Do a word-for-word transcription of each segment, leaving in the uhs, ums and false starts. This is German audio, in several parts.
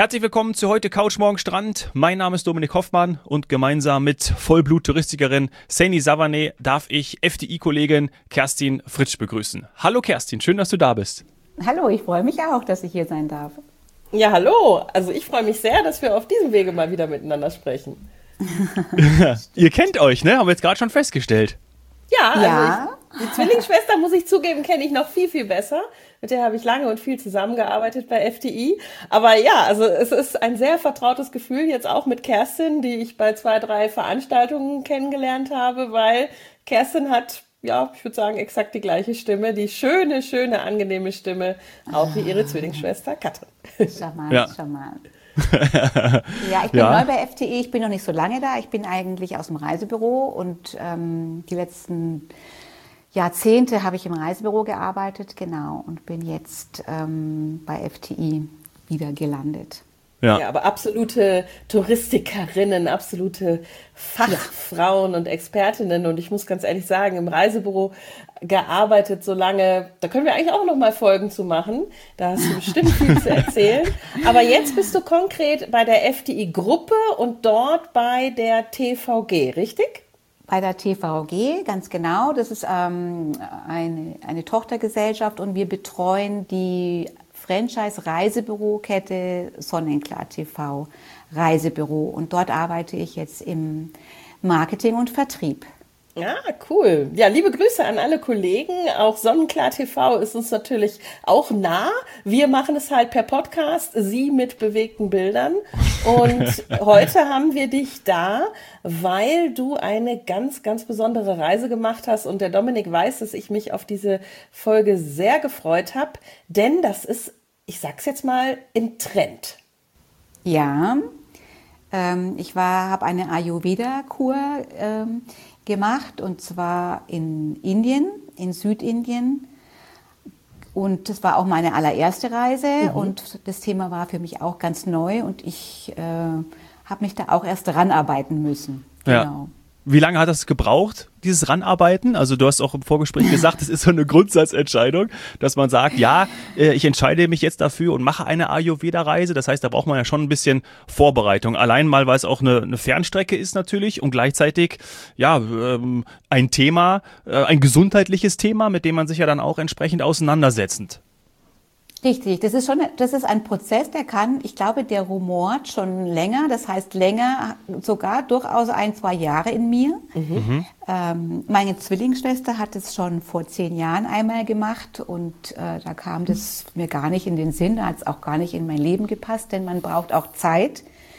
Herzlich willkommen zu heute Couch Morgen Strand. Mein Name ist Dominik Hoffmann und gemeinsam mit Vollblut-Touristikerin Saini Savane darf ich F D I-Kollegin Kerstin Fritsch begrüßen. Hallo Kerstin, schön, dass du da bist. Hallo, ich freue mich auch, dass ich hier sein darf. Ja, hallo. Also ich freue mich sehr, dass wir auf diesem Wege mal wieder miteinander sprechen. Ihr kennt euch, ne? Haben wir jetzt gerade schon festgestellt. Ja, also Ja. ich, die Zwillingsschwester, muss ich zugeben, kenne ich noch viel, viel besser. Mit der habe ich lange und viel zusammengearbeitet bei F D I. Aber ja, also es ist ein sehr vertrautes Gefühl, jetzt auch mit Kerstin, die ich bei zwei, drei Veranstaltungen kennengelernt habe, weil Kerstin hat, ja, ich würde sagen, exakt die gleiche Stimme, die schöne, schöne, angenehme Stimme, auch wie ihre Zwillingsschwester Katrin. Charmant, Ja. charmant. Ja, ich bin Ja. neu bei F D I, ich bin noch nicht so lange da. Ich bin eigentlich aus dem Reisebüro und ähm, die letzten Jahrzehnte habe ich im Reisebüro gearbeitet, genau, und bin jetzt ähm, bei F D I wieder gelandet. Ja. Ja, aber absolute Touristikerinnen, absolute Fachfrauen und Expertinnen. Und ich muss ganz ehrlich sagen, im Reisebüro gearbeitet so lange, da können wir eigentlich auch noch mal Folgen zu machen. Da hast du bestimmt viel zu erzählen. Aber jetzt bist du konkret bei der F D I-Gruppe und dort bei der T V G, richtig? Bei der T V G, ganz genau. Das ist ähm, eine, eine Tochtergesellschaft und wir betreuen die Franchise-Reisebürokette Sonnenklar T V Reisebüro. Und dort arbeite ich jetzt im Marketing und Vertrieb. Ja, cool. Ja, liebe Grüße an alle Kollegen. Auch Sonnenklar T V ist uns natürlich auch nah. Wir machen es halt per Podcast, Sie mit bewegten Bildern. Und heute haben wir dich da, weil du eine ganz, ganz besondere Reise gemacht hast. Und der Dominik weiß, dass ich mich auf diese Folge sehr gefreut habe. Denn das ist, ich sag's jetzt mal, im Trend. Ja, ähm, ich war, habe eine Ayurveda-Kur ähm, gemacht und zwar in Indien, in Südindien. Und das war auch meine allererste Reise mhm. und das Thema war für mich auch ganz neu und ich äh, habe mich da auch erst ranarbeiten müssen. Ja. Genau. Wie lange hat das gebraucht, dieses Ranarbeiten? Also du hast auch im Vorgespräch gesagt, es ist so eine Grundsatzentscheidung, dass man sagt, ja, äh, ich entscheide mich jetzt dafür und mache eine Ayurveda-Reise. Das heißt, da braucht man ja schon ein bisschen Vorbereitung. Allein mal, weil es auch eine, eine Fernstrecke ist natürlich und gleichzeitig ja ähm, ein Thema, äh, ein gesundheitliches Thema, mit dem man sich ja dann auch entsprechend auseinandersetzt. Richtig, das ist schon, das ist ein Prozess, der kann, ich glaube, der rumort schon länger, das heißt länger, sogar durchaus ein, zwei Jahre in mir. Mhm. Ähm, meine Zwillingsschwester hat es schon vor zehn Jahren einmal gemacht und äh, da kam das mir gar nicht in den Sinn, da hat es auch gar nicht in mein Leben gepasst, denn man braucht auch Zeit,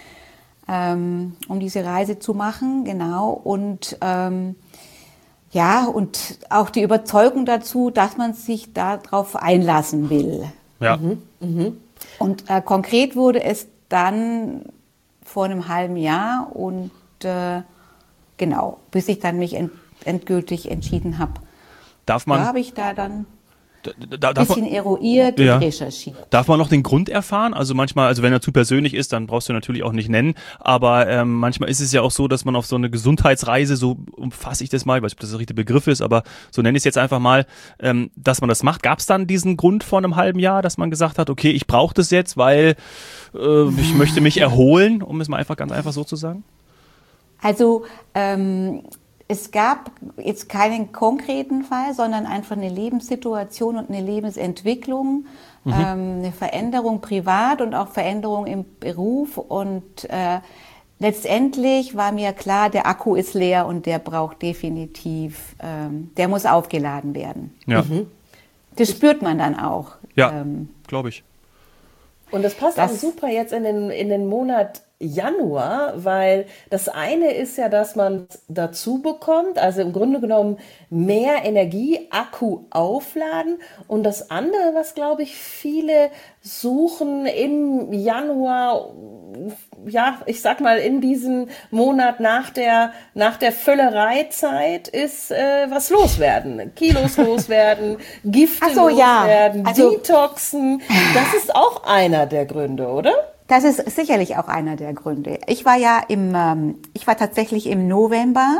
ähm, um diese Reise zu machen, genau, und ähm, ja, und auch die Überzeugung dazu, dass man sich darauf einlassen will. Ja. Mhm. Mhm. Und äh, konkret wurde es dann vor einem halben Jahr und äh, genau, bis ich dann mich ent endgültig entschieden habe. Darf man? Da habe ich da dann Da, ein darf bisschen man, eruiert ja. und recherchiert. Darf man noch den Grund erfahren? Also manchmal, also wenn er zu persönlich ist, dann brauchst du natürlich auch nicht nennen. Aber ähm, manchmal ist es ja auch so, dass man auf so eine Gesundheitsreise, so umfasse ich das mal, ich weiß nicht, ob das der richtige Begriff ist, aber so nenne ich es jetzt einfach mal, ähm, dass man das macht. Gab es dann diesen Grund vor einem halben Jahr, dass man gesagt hat, okay, ich brauche das jetzt, weil äh, ich möchte mich erholen, um es mal einfach ganz einfach so zu sagen? Also ähm, es gab jetzt keinen konkreten Fall, sondern einfach eine Lebenssituation und eine Lebensentwicklung, mhm. ähm, eine Veränderung privat und auch Veränderung im Beruf. Und äh, letztendlich war mir klar, der Akku ist leer und der braucht definitiv, ähm, der muss aufgeladen werden. Ja. Mhm. Das spürt man dann auch. Ja, ähm, glaube ich. Und das passt Das- auch super jetzt in den, in den Monat Januar, weil das eine ist ja, dass man dazu bekommt, also im Grunde genommen mehr Energie, Akku aufladen, und das andere, was glaube ich viele suchen im Januar, ja, ich sag mal in diesem Monat nach der nach der Völlereizeit, ist äh, was loswerden, Kilos loswerden, Gifte Ach so, ja. loswerden, Also- Detoxen. Das ist auch einer der Gründe, oder? Das ist sicherlich auch einer der Gründe. Ich war ja im, ähm, ich war tatsächlich im November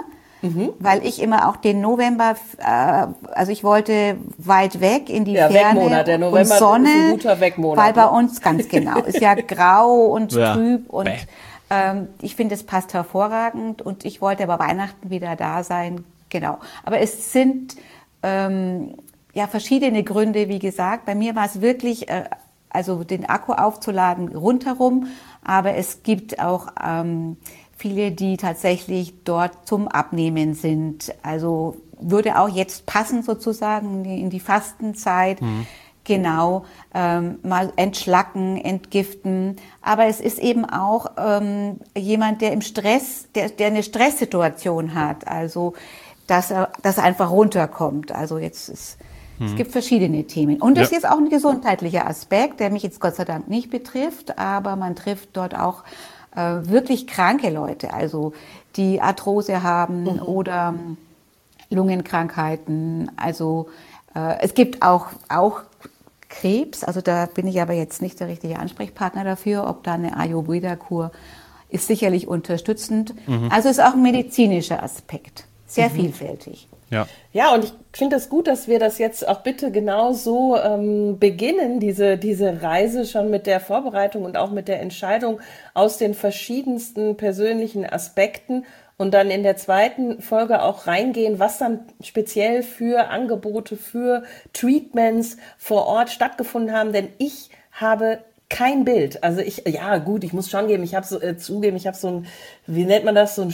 mhm. weil ich immer auch den November, äh, also ich wollte weit weg in die ja, Ferne Wegmonat. Der November und Sonne, ist ein guter Wegmonat. weil bei uns ganz genau ist ja grau und ja. trüb und Bäh. ähm, ich finde, es passt hervorragend und ich wollte aber Weihnachten wieder da sein, genau. Aber es sind ähm, ja verschiedene Gründe, wie gesagt. Bei mir war es wirklich, äh, also den Akku aufzuladen rundherum, aber es gibt auch ähm, viele, die tatsächlich dort zum Abnehmen sind. Also würde auch jetzt passen sozusagen in die Fastenzeit. Mhm. Genau, ähm, mal entschlacken, entgiften. Aber es ist eben auch ähm, jemand, der im Stress, der, der eine Stresssituation hat. Also, dass er, dass er einfach runterkommt. Also jetzt ist, hm. es gibt verschiedene Themen. Und es ja. ist auch ein gesundheitlicher Aspekt, der mich jetzt Gott sei Dank nicht betrifft. Aber man trifft dort auch äh, wirklich kranke Leute. Also, die Arthrose haben mhm. oder Lungenkrankheiten. Also, äh, es gibt auch, auch Krebs, also da bin ich aber jetzt nicht der richtige Ansprechpartner dafür, ob da eine Ayurveda-Kur ist sicherlich unterstützend. Mhm. Also ist auch ein medizinischer Aspekt, sehr mhm. vielfältig. Ja. ja, und ich finde es das gut, dass wir das jetzt auch bitte genau so ähm, beginnen, diese, diese Reise schon mit der Vorbereitung und auch mit der Entscheidung aus den verschiedensten persönlichen Aspekten. Und dann in der zweiten Folge auch reingehen, was dann speziell für Angebote, für Treatments vor Ort stattgefunden haben. Denn ich habe kein Bild. Also ich, ja gut, ich muss schon geben, ich habe so äh, zugeben, ich habe so ein, wie nennt man das, so ein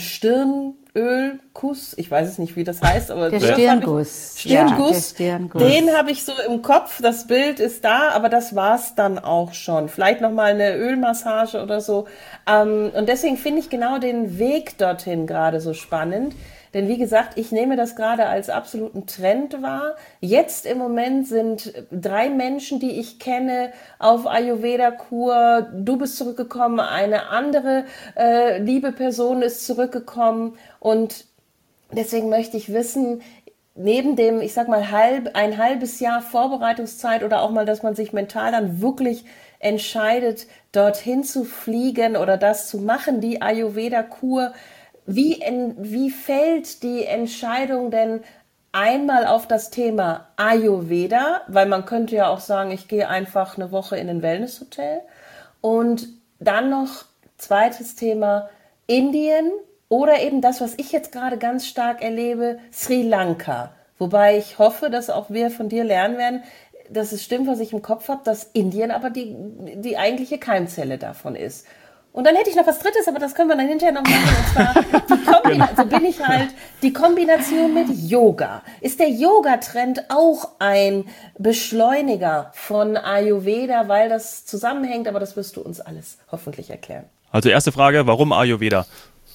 Stirnölkuss. Ich weiß es nicht, wie das heißt, aber der Stirnguss. Ich, Stirnguss. Ja, der Stirnguss. Den habe ich so im Kopf. Das Bild ist da, aber das war's dann auch schon. Vielleicht noch mal eine Ölmassage oder so. Ähm, und deswegen finde ich genau den Weg dorthin gerade so spannend. Denn wie gesagt, ich nehme das gerade als absoluten Trend wahr. Jetzt im Moment sind drei Menschen, die ich kenne, auf Ayurveda-Kur. Du bist zurückgekommen, eine andere äh, liebe Person ist zurückgekommen. Und deswegen möchte ich wissen, neben dem, ich sag mal, halb, ein halbes Jahr Vorbereitungszeit oder auch mal, dass man sich mental dann wirklich entscheidet, dorthin zu fliegen oder das zu machen, die Ayurveda-Kur. Wie, in, wie fällt die Entscheidung denn einmal auf das Thema Ayurveda, weil man könnte ja auch sagen, ich gehe einfach eine Woche in ein Wellnesshotel, und dann noch zweites Thema Indien oder eben das, was ich jetzt gerade ganz stark erlebe, Sri Lanka. Wobei ich hoffe, dass auch wir von dir lernen werden, dass es stimmt, was ich im Kopf habe, dass Indien aber die, die eigentliche Keimzelle davon ist. Und dann hätte ich noch was Drittes, aber das können wir dann hinterher noch machen. Und zwar, die Kombination, so bin ich halt, die Kombination mit Yoga. Ist der Yoga-Trend auch ein Beschleuniger von Ayurveda, weil das zusammenhängt? Aber das wirst du uns alles hoffentlich erklären. Also erste Frage, warum Ayurveda?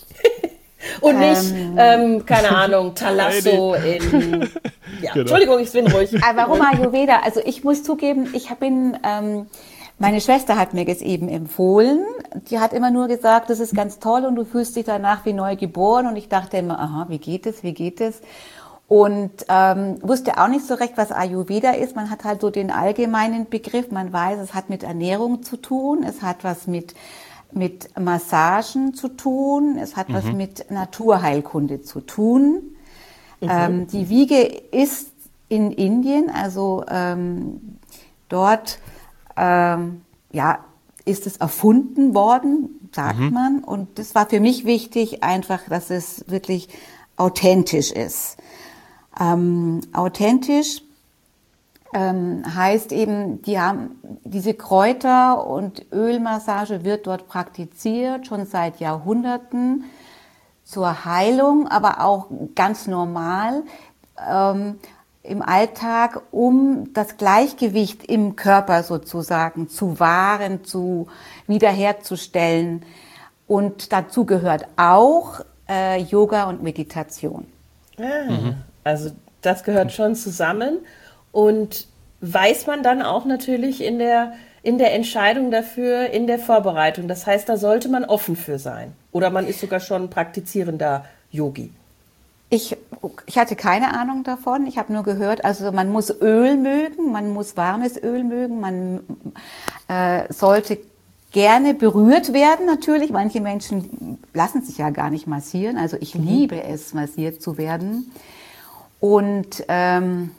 Und nicht, ähm, ähm, keine Ahnung, Thalasso in, ja, genau. Entschuldigung, ich bin ruhig. Aber warum Ayurveda? Also ich muss zugeben, ich bin, ähm, meine Schwester hat mir das eben empfohlen. Die hat immer nur gesagt, das ist ganz toll und du fühlst dich danach wie neu geboren. Und ich dachte immer, aha, wie geht es, wie geht es? Und ähm, wusste auch nicht so recht, was Ayurveda ist. Man hat halt so den allgemeinen Begriff. Man weiß, es hat mit Ernährung zu tun. Es hat was mit, mit Massagen zu tun. Es hat mhm. was mit Naturheilkunde zu tun. Mhm. Ähm, die Wiege ist in Indien, also ähm, dort Ähm, ja, ist es erfunden worden, sagt mhm. man. Und das war für mich wichtig, einfach, dass es wirklich authentisch ist. Ähm, authentisch ähm, heißt eben, die haben diese Kräuter- und Ölmassage wird dort praktiziert, schon seit Jahrhunderten zur Heilung, aber auch ganz normal. Ähm, im Alltag, um das Gleichgewicht im Körper sozusagen zu wahren, zu wiederherzustellen. Und dazu gehört auch äh, Yoga und Meditation. Ah, mhm. Also das gehört schon zusammen. Und weiß man dann auch natürlich in der, in der Entscheidung dafür, in der Vorbereitung. Das heißt, da sollte man offen für sein. Oder man ist sogar schon praktizierender Yogi. Ich, ich hatte keine Ahnung davon. Ich habe nur gehört, also man muss Öl mögen, man muss warmes Öl mögen, man äh, sollte gerne berührt werden natürlich. Manche Menschen lassen sich ja gar nicht massieren. Also ich mhm. liebe es, massiert zu werden. Und, ähm,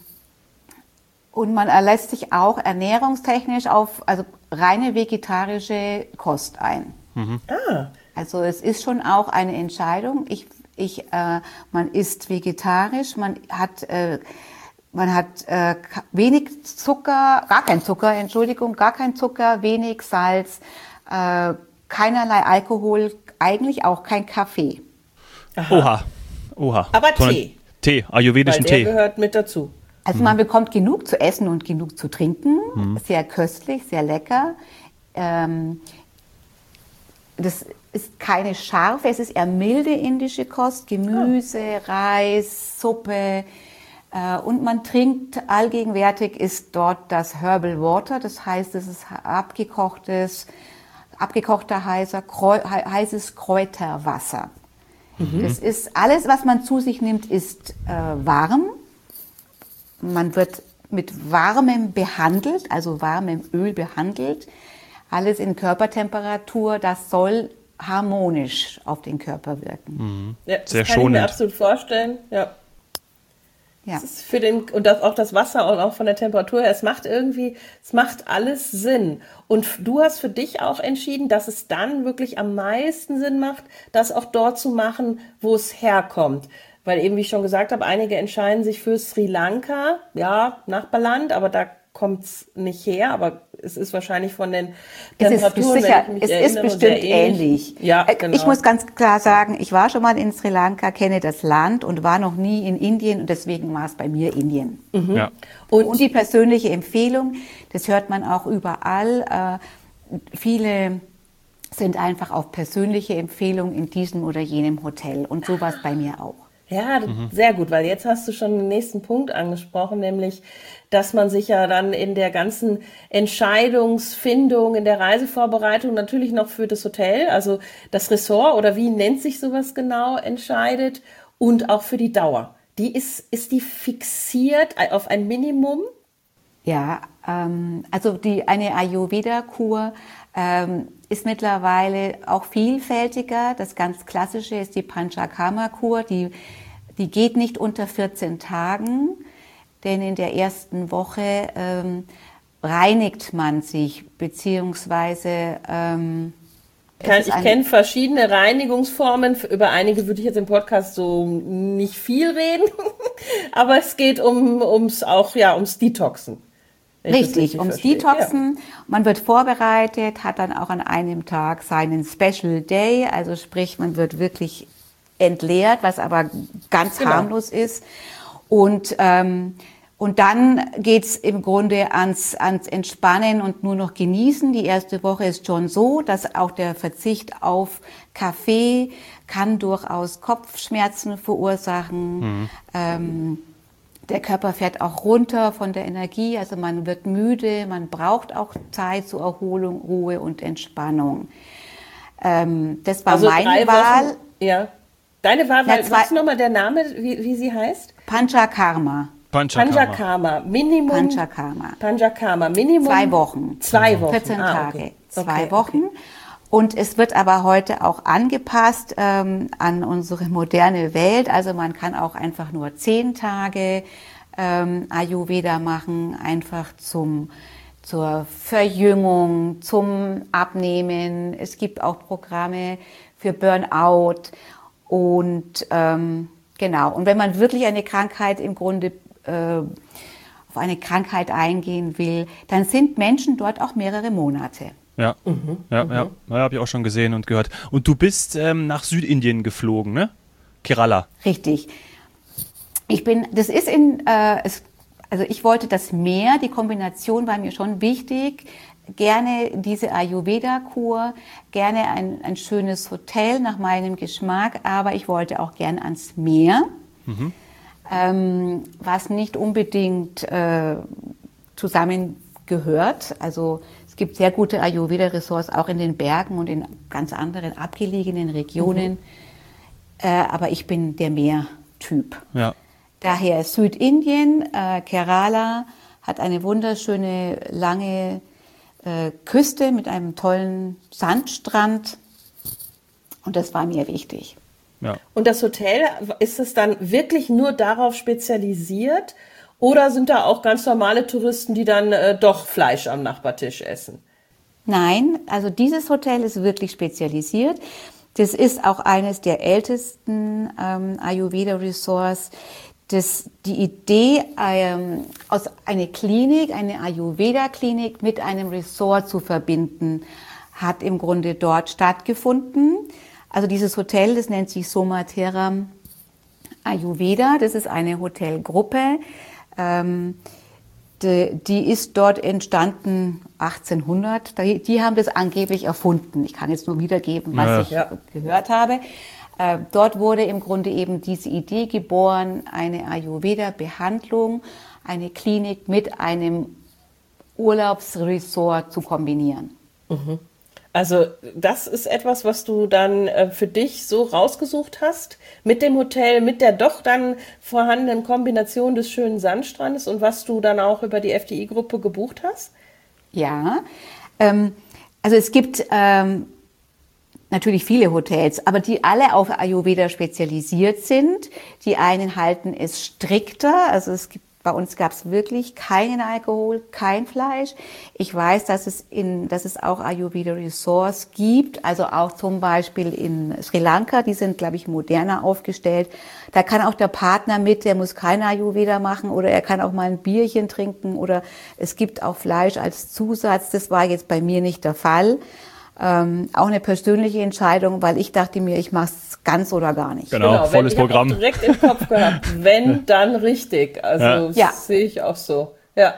und man lässt sich auch ernährungstechnisch auf also reine vegetarische Kost ein. Mhm. Ah. Also es ist schon auch eine Entscheidung. Ich, ich, äh, man isst vegetarisch, man hat, äh, man hat äh, wenig Zucker, gar kein Zucker, Entschuldigung, gar kein Zucker, wenig Salz, äh, keinerlei Alkohol, eigentlich auch kein Kaffee. Aha. Oha, oha. Aber Sondern Tee. Tee, ayurvedischen Weil der Tee. gehört mit dazu. Also man bekommt genug zu essen und genug zu trinken, Mhm. sehr köstlich, sehr lecker. Ähm, das ist keine scharfe, es ist eher milde indische Kost, Gemüse, oh. Reis, Suppe. Äh, und man trinkt, allgegenwärtig ist dort das Herbal Water, das heißt, es ist abgekochtes, abgekochter heißer, Kreu, heißes Kräuterwasser. Mhm. Das ist alles, was man zu sich nimmt, ist äh, warm. Man wird mit warmem behandelt, also warmem Öl behandelt. Alles in Körpertemperatur, das soll harmonisch auf den Körper wirken. Mhm. Ja, das Sehr kann schonend. ich mir absolut vorstellen. Ja. Ja. Das ist für den, und das, auch das Wasser und auch von der Temperatur her, es macht irgendwie, es macht alles Sinn. Und du hast für dich auch entschieden, dass es dann wirklich am meisten Sinn macht, das auch dort zu machen, wo es herkommt. Weil eben, wie ich schon gesagt habe, einige entscheiden sich für Sri Lanka, ja, Nachbarland, aber da kommt es nicht her, aber es ist wahrscheinlich von den Temperaturen, es ist sicher, wenn ich mich es erinnere, ist bestimmt sehr ähnlich. ähnlich. Ja, genau. Ich muss ganz klar sagen, ich war schon mal in Sri Lanka, kenne das Land und war noch nie in Indien und deswegen war es bei mir Indien. Mhm. Ja. Und, und die persönliche Empfehlung, das hört man auch überall, äh, viele sind einfach auf persönliche Empfehlung in diesem oder jenem Hotel und so war es bei mir auch. Ja, mhm. sehr gut, weil jetzt hast du schon den nächsten Punkt angesprochen, nämlich, dass man sich ja dann in der ganzen Entscheidungsfindung, in der Reisevorbereitung natürlich noch für das Hotel, also das Ressort oder wie nennt sich sowas genau, entscheidet und auch für die Dauer. Die ist, ist die fixiert auf ein Minimum? Ja, ähm, also die, eine Ayurveda-Kur ähm, ist mittlerweile auch vielfältiger. Das ganz klassische ist die Panchakarma-Kur, die, die geht nicht unter vierzehn Tagen, denn in der ersten Woche ähm, reinigt man sich, beziehungsweise ähm, Ich kenne verschiedene Reinigungsformen, über einige würde ich jetzt im Podcast so nicht viel reden, aber es geht um, ums auch, ja, ums Detoxen. Richtig, richtig, ums verstehe. Detoxen. Ja. Man wird vorbereitet, hat dann auch an einem Tag seinen Special Day, also sprich, man wird wirklich entleert, was aber ganz genau. harmlos ist. Und, ähm, und dann geht's im Grunde ans, ans Entspannen und nur noch genießen. Die erste Woche ist schon so, dass auch der Verzicht auf Kaffee kann durchaus Kopfschmerzen verursachen. Mhm. Ähm, Der Körper fährt auch runter von der Energie, also man wird müde, man braucht auch Zeit zur Erholung, Ruhe und Entspannung. Ähm, das war also meine Wahl. Wochen, ja. Deine Wahl, Na, was ist nochmal der Name, wie, wie sie heißt? Panchakarma. Panchakarma. Panchakarma. Minimum. Panchakarma. Panchakarma. Minimum. Zwei Wochen. Zwei Wochen. vierzehn ah, Tage. Okay. Zwei okay, Wochen. Okay. Und es wird aber heute auch angepasst ähm, an unsere moderne Welt. Also man kann auch einfach nur zehn Tage ähm, Ayurveda machen, einfach zum zur Verjüngung, zum Abnehmen. Es gibt auch Programme für Burnout und ähm, genau. Und wenn man wirklich eine Krankheit im Grunde äh, auf eine Krankheit eingehen will, dann sind Menschen dort auch mehrere Monate. Ja, Mhm. ja, Mhm. ja, ja habe ich auch schon gesehen und gehört. Und du bist ähm, nach Südindien geflogen, ne? Kerala. Richtig. Ich bin, das ist in, äh, es, also ich wollte das Meer, die Kombination war mir schon wichtig. Gerne diese Ayurveda-Kur, gerne ein, ein schönes Hotel nach meinem Geschmack, aber ich wollte auch gern ans Meer, Mhm. ähm, was nicht unbedingt äh, zusammengehört. Also es gibt sehr gute Ayurveda-Ressorts auch in den Bergen und in ganz anderen abgelegenen Regionen. Mhm. Äh, aber ich bin der Meertyp. Ja. Daher Südindien, äh, Kerala hat eine wunderschöne, lange äh, Küste mit einem tollen Sandstrand. Und das war mir wichtig. Ja. Und das Hotel, ist es dann wirklich nur darauf spezialisiert? Oder sind da auch ganz normale Touristen, die dann äh, doch Fleisch am Nachbartisch essen? Nein, also dieses Hotel ist wirklich spezialisiert. Das ist auch eines der ältesten ähm, Ayurveda-Resorts. Das, die Idee, ähm, aus einer Klinik, eine Ayurveda-Klinik mit einem Resort zu verbinden, hat im Grunde dort stattgefunden. Also dieses Hotel, das nennt sich Somatera Ayurveda. Das ist eine Hotelgruppe. Ähm, die, die ist dort entstanden achtzehnhundert. Die, die haben das angeblich erfunden. Ich kann jetzt nur wiedergeben, was Ja. ich Ja. gehört habe. Äh, dort wurde im Grunde eben diese Idee geboren, eine Ayurveda-Behandlung, eine Klinik mit einem Urlaubsresort zu kombinieren. Also das ist etwas, was du dann äh, für dich so rausgesucht hast, mit dem Hotel, mit der doch dann vorhandenen Kombination des schönen Sandstrandes und was du dann auch über die F D I-Gruppe gebucht hast? Ja, ähm, also es gibt ähm, natürlich viele Hotels, aber die alle auf Ayurveda spezialisiert sind. Die einen halten es strikter, also es gibt bei uns gab es wirklich keinen Alkohol, kein Fleisch. Ich weiß, dass es in, dass es auch Ayurveda Resorts gibt, also auch zum Beispiel in Sri Lanka. Die sind, glaube ich, moderner aufgestellt. Da kann auch der Partner mit, der muss keine Ayurveda machen oder er kann auch mal ein Bierchen trinken oder es gibt auch Fleisch als Zusatz. Das war jetzt bei mir nicht der Fall. Ähm, auch eine persönliche Entscheidung, weil ich dachte mir, ich mache es ganz oder gar nicht. Genau, Genau, volles wenn, ich Programm. Ich habe direkt im Kopf gehabt, wenn, dann richtig. Also Ja. das Ja. sehe ich auch so. Ja.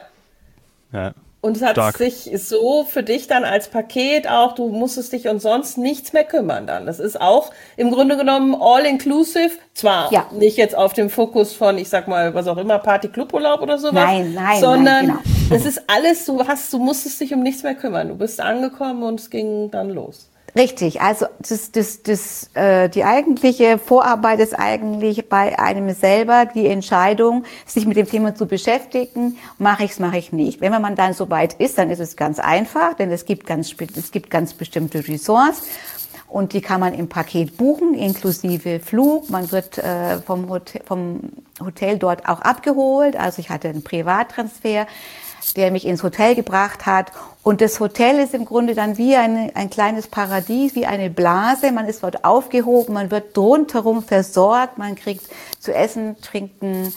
Ja. Und es hat Stark. sich so für dich dann als Paket auch, du musstest dich um sonst nichts mehr kümmern dann. Das ist auch im Grunde genommen all-inclusive, zwar Ja. nicht jetzt auf dem Fokus von, ich sag mal, was auch immer, Party-Club-Urlaub oder sowas. Nein, nein, sondern nein, genau. das ist alles, du hast, du musstest dich um nichts mehr kümmern. Du bist angekommen und es ging dann los. Richtig, also das, das, das, äh, die eigentliche Vorarbeit ist eigentlich bei einem selber die Entscheidung, sich mit dem Thema zu beschäftigen, mache ich es, mache ich nicht. Wenn man dann so weit ist, dann ist es ganz einfach, denn es gibt ganz, es gibt ganz bestimmte Ressorts und die kann man im Paket buchen, inklusive Flug. Man wird äh, vom, Hotel, vom Hotel dort auch abgeholt, also ich hatte einen Privattransfer, der mich ins Hotel gebracht hat. Und das Hotel ist im Grunde dann wie eine, ein kleines Paradies, wie eine Blase. Man ist dort aufgehoben, man wird rundherum versorgt, man kriegt zu essen, trinken,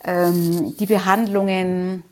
ähm, die Behandlungen.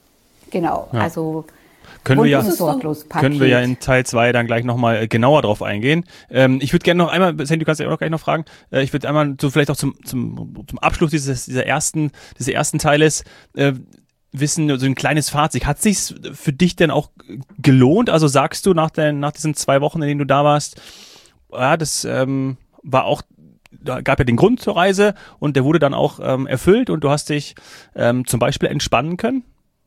Genau, Ja. also Können wir, ja, rundum sorglos Paket. können wir ja in Teil zwei dann gleich nochmal genauer drauf eingehen. Ähm, ich würde gerne noch einmal, Sandy, du kannst ja auch gleich noch fragen, äh, ich würde einmal so vielleicht auch zum, zum, zum Abschluss dieses, dieser ersten, dieses ersten Teiles äh, wissen, so ein kleines Fazit. Hat sich's für dich denn auch gelohnt? Also sagst du nach, den, nach diesen zwei Wochen, in denen du da warst, ja, das ähm, war auch, da gab ja den Grund zur Reise und der wurde dann auch ähm, erfüllt und du hast dich ähm, zum Beispiel entspannen können?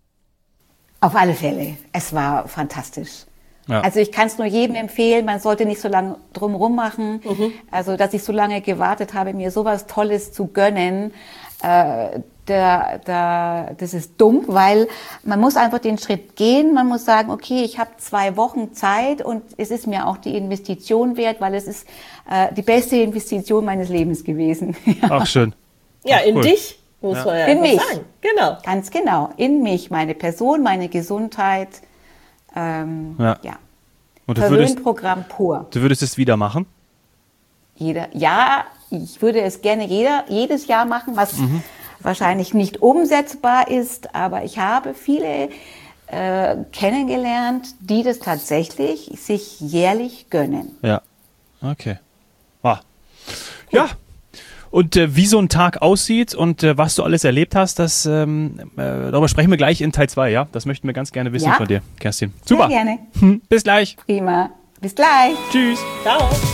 Auf alle Fälle. Es war fantastisch. Ja. Also ich kann es nur jedem empfehlen, man sollte nicht so lange drumherum machen. Mhm. Also dass ich so lange gewartet habe, mir sowas Tolles zu gönnen, äh, da, da, das ist dumm, weil man muss einfach den Schritt gehen. Man muss sagen, okay, ich habe zwei Wochen Zeit und es ist mir auch die Investition wert, weil es ist äh, die beste Investition meines Lebens gewesen. Ach, schön. Ja, Ach, in cool. dich, muss Ja. man ja In einfach mich. sagen. Genau. Ganz genau, in mich, meine Person, meine Gesundheit. Ähm, Ja. ja. Und du würdest, Verwöhnprogramm pur. du würdest es wieder machen? Jeder, ja, ich würde es gerne jeder, jedes Jahr machen, was Mhm. wahrscheinlich nicht umsetzbar ist, aber ich habe viele äh, kennengelernt, die das tatsächlich sich jährlich gönnen. Ja. Okay. Ah. Ja. Und äh, wie so ein Tag aussieht und äh, was du alles erlebt hast, das ähm, äh, darüber sprechen wir gleich in Teil zwei, ja? Das möchten wir ganz gerne wissen Ja. von dir, Kerstin. Super. Sehr gerne. Hm, bis gleich. Prima. Bis gleich. Tschüss. Ciao.